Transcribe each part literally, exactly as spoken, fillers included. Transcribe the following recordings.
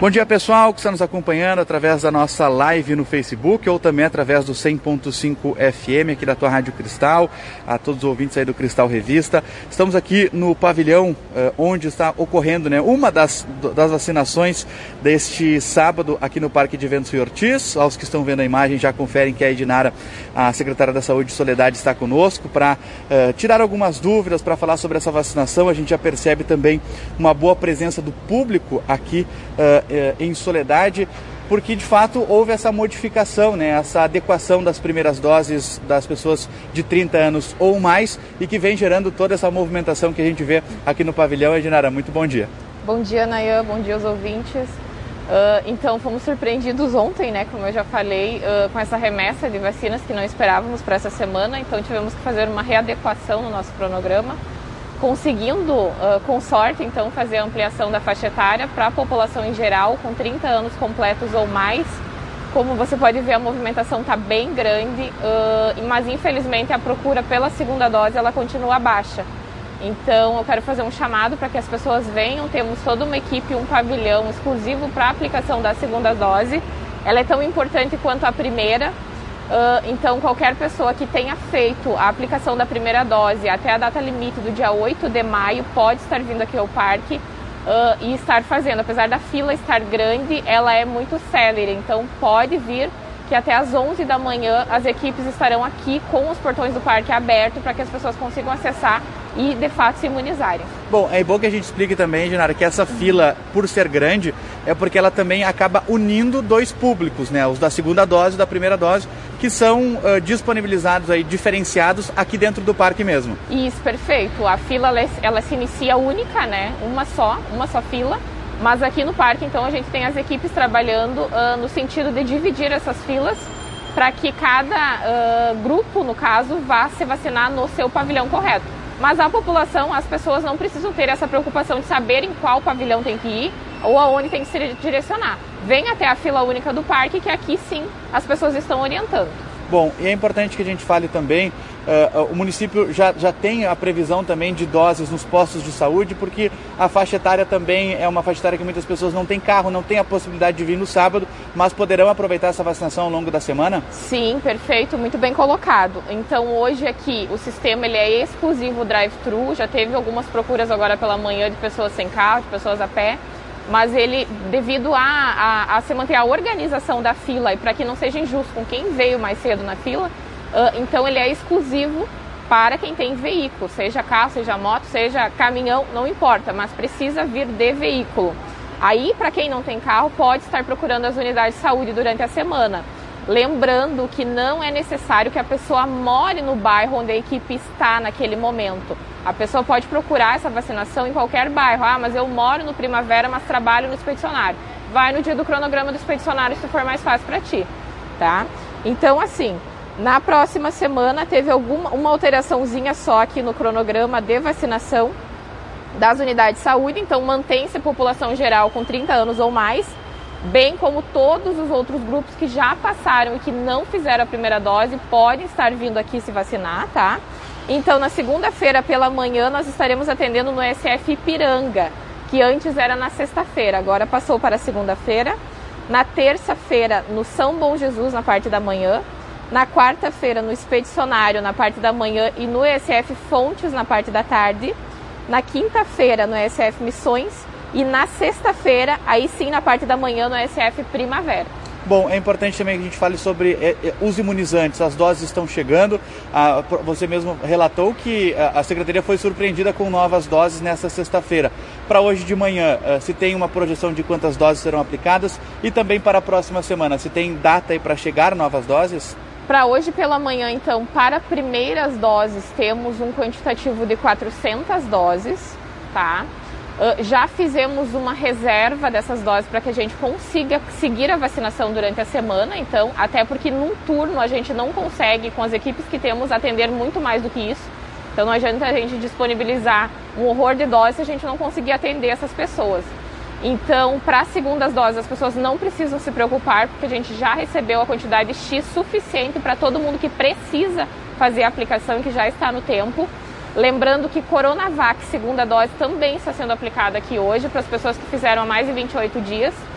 Bom dia, pessoal que está nos acompanhando através da nossa live no Facebook ou também através do cem ponto cinco F M aqui da tua Rádio Cristal, a todos os ouvintes aí do Cristal Revista. Estamos aqui no pavilhão eh, onde está ocorrendo, né, uma das, das vacinações deste sábado aqui no Parque de Ventos e Ortiz. Aos que estão vendo a imagem já conferem que a Edinara, a secretária da Saúde e Soledade, está conosco para eh, tirar algumas dúvidas, para falar sobre essa vacinação. A gente já percebe também uma boa presença do público aqui eh, em Soledade, porque de fato houve essa modificação, né, essa adequação das primeiras doses das pessoas de trinta anos ou mais e que vem gerando toda essa movimentação que a gente vê aqui no pavilhão. Edinara, muito bom dia. Bom dia, Nayan, bom dia aos ouvintes. Uh, então fomos surpreendidos ontem, né, como eu já falei, uh, com essa remessa de vacinas que não esperávamos para essa semana, então tivemos que fazer uma readequação no nosso cronograma, conseguindo, uh, com sorte, então, fazer a ampliação da faixa etária para a população em geral, com trinta anos completos ou mais. Como você pode ver, a movimentação está bem grande, uh, mas infelizmente a procura pela segunda dose ela continua baixa. Então eu quero fazer um chamado para que as pessoas venham. Temos toda uma equipe, um pavilhão exclusivo para a aplicação da segunda dose. Ela é tão importante quanto a primeira. Uh, então qualquer pessoa que tenha feito a aplicação da primeira dose até a data limite do dia oito de maio pode estar vindo aqui ao parque uh, e estar fazendo. Apesar da fila estar grande, ela é muito célere, então pode vir que até às onze da manhã as equipes estarão aqui com os portões do parque abertos para que as pessoas consigam acessar e de fato se imunizarem. Bom, é bom que a gente explique também, Edinara, que essa fila, por ser grande, é porque ela também acaba unindo dois públicos, né? Os da segunda dose e da primeira dose, que são uh, disponibilizados aí, diferenciados aqui dentro do parque mesmo. Isso, perfeito. A fila ela, ela se inicia única, né? Uma só, uma só fila. Mas aqui no parque, então, a gente tem as equipes trabalhando uh, no sentido de dividir essas filas para que cada uh, grupo, no caso, vá se vacinar no seu pavilhão correto. Mas a população, as pessoas não precisam ter essa preocupação de saber em qual pavilhão tem que ir ou aonde tem que se direcionar. Vem até a fila única do parque, que aqui sim as pessoas estão orientando. Bom, e é importante que a gente fale também, uh, o município já, já tem a previsão também de doses nos postos de saúde, porque a faixa etária também é uma faixa etária que muitas pessoas não têm carro, não têm a possibilidade de vir no sábado, mas poderão aproveitar essa vacinação ao longo da semana? Sim, perfeito, muito bem colocado. Então hoje aqui o sistema ele é exclusivo drive-thru, já teve algumas procuras agora pela manhã de pessoas sem carro, de pessoas a pé, mas ele, devido a, a, a se manter a organização da fila e para que não seja injusto com quem veio mais cedo na fila, uh, então ele é exclusivo para quem tem veículo, seja carro, seja moto, seja caminhão, não importa, mas precisa vir de veículo. Aí, para quem não tem carro, pode estar procurando as unidades de saúde durante a semana. Lembrando que não é necessário que a pessoa more no bairro onde a equipe está naquele momento. A pessoa pode procurar essa vacinação em qualquer bairro. Ah, mas eu moro no Primavera, mas trabalho no Expedicionário. Vai no dia do cronograma do Expedicionário se for mais fácil para ti, tá? Então, assim, na próxima semana teve alguma, uma alteraçãozinha só aqui no cronograma de vacinação das unidades de saúde. Então, mantém-se a população geral com trinta anos ou mais, bem como todos os outros grupos que já passaram e que não fizeram a primeira dose podem estar vindo aqui se vacinar, tá? Então, na segunda-feira pela manhã, nós estaremos atendendo no S F Ipiranga, que antes era na sexta-feira, agora passou para segunda-feira. Na terça-feira, no São Bom Jesus, na parte da manhã. Na quarta-feira, no Expedicionário, na parte da manhã, e no E S F Fontes, na parte da tarde. Na quinta-feira, no E S F Missões. E na sexta-feira, aí sim, na parte da manhã, no E S F Primavera. Bom, é importante também que a gente fale sobre é, é, os imunizantes. As doses estão chegando. Ah, você mesmo relatou que a Secretaria foi surpreendida com novas doses nesta sexta-feira. Para hoje de manhã, ah, se tem uma projeção de quantas doses serão aplicadas? E também para a próxima semana, se tem data aí para chegar novas doses? Para hoje pela manhã, então, para primeiras doses, temos um quantitativo de quatrocentas doses, tá? Uh, já fizemos uma reserva dessas doses para que a gente consiga seguir a vacinação durante a semana, então, até porque num turno a gente não consegue, com as equipes que temos, atender muito mais do que isso. Então não adianta a gente disponibilizar um horror de doses se a gente não conseguir atender essas pessoas. Então, para as segundas doses, as pessoas não precisam se preocupar, porque a gente já recebeu a quantidade X suficiente para todo mundo que precisa fazer a aplicação e que já está no tempo. Lembrando que Coronavac, segunda dose, também está sendo aplicada aqui hoje para as pessoas que fizeram há mais de vinte e oito dias.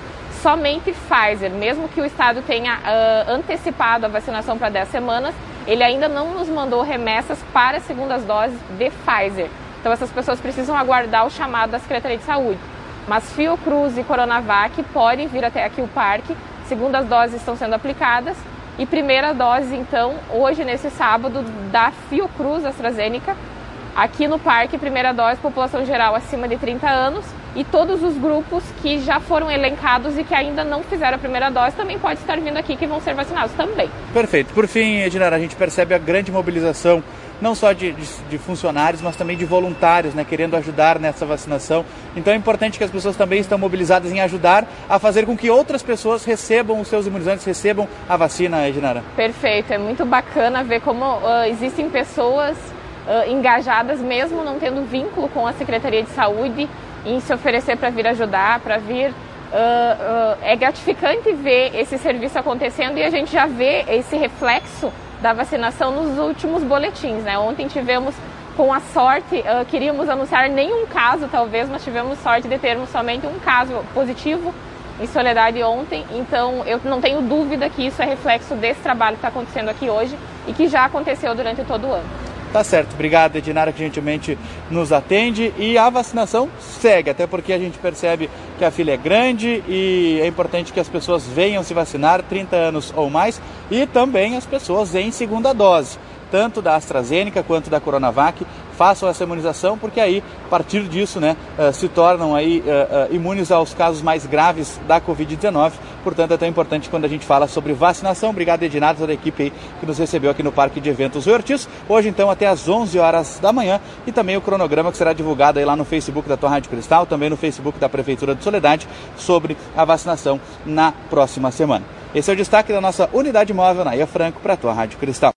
somente Pfizer. Mesmo que o Estado tenha uh, antecipado a vacinação para dez semanas, ele ainda não nos mandou remessas para as segundas doses de Pfizer. Então essas pessoas precisam aguardar o chamado da Secretaria de Saúde. Mas Fiocruz e Coronavac podem vir até aqui o parque, segundas doses estão sendo aplicadas e primeira dose, então, hoje nesse sábado, da Fiocruz AstraZeneca, aqui no parque, primeira dose, população geral acima de trinta anos e todos os grupos que já foram elencados e que ainda não fizeram a primeira dose também pode estar vindo aqui que vão ser vacinados também. Perfeito. Por fim, Edinara, a gente percebe a grande mobilização não só de, de, de funcionários, mas também de voluntários, né, querendo ajudar nessa vacinação. Então é importante que as pessoas também estão mobilizadas em ajudar a fazer com que outras pessoas recebam os seus imunizantes, recebam a vacina, Edinara. Perfeito. É muito bacana ver como uh, existem pessoas uh, engajadas, mesmo não tendo vínculo com a Secretaria de Saúde, em se oferecer para vir ajudar, para vir... Uh, uh, é gratificante ver esse serviço acontecendo e a gente já vê esse reflexo da vacinação nos últimos boletins, né? Ontem tivemos, com a sorte, uh, queríamos anunciar nenhum caso talvez, mas tivemos sorte de termos somente um caso positivo em Soledade ontem, então eu não tenho dúvida que isso é reflexo desse trabalho que está acontecendo aqui hoje e que já aconteceu durante todo o ano. Tá certo, obrigado, Edinara, que gentilmente nos atende, e a vacinação segue, até porque a gente percebe que a fila é grande e é importante que as pessoas venham se vacinar, trinta anos ou mais, e também as pessoas em segunda dose, tanto da AstraZeneca quanto da Coronavac, façam essa imunização, porque aí, a partir disso, né, uh, se tornam aí uh, uh, imunes aos casos mais graves da covid dezenove. Portanto, é tão importante quando a gente fala sobre vacinação. Obrigado, Edinara, toda a equipe aí que nos recebeu aqui no Parque de Eventos Rio Ortiz. Hoje, então, até às onze horas da manhã, e também o cronograma que será divulgado aí lá no Facebook da tua Rádio Cristal, também no Facebook da Prefeitura de Soledade, sobre a vacinação na próxima semana. Esse é o destaque da nossa unidade móvel na Ia Franco para a tua Rádio Cristal.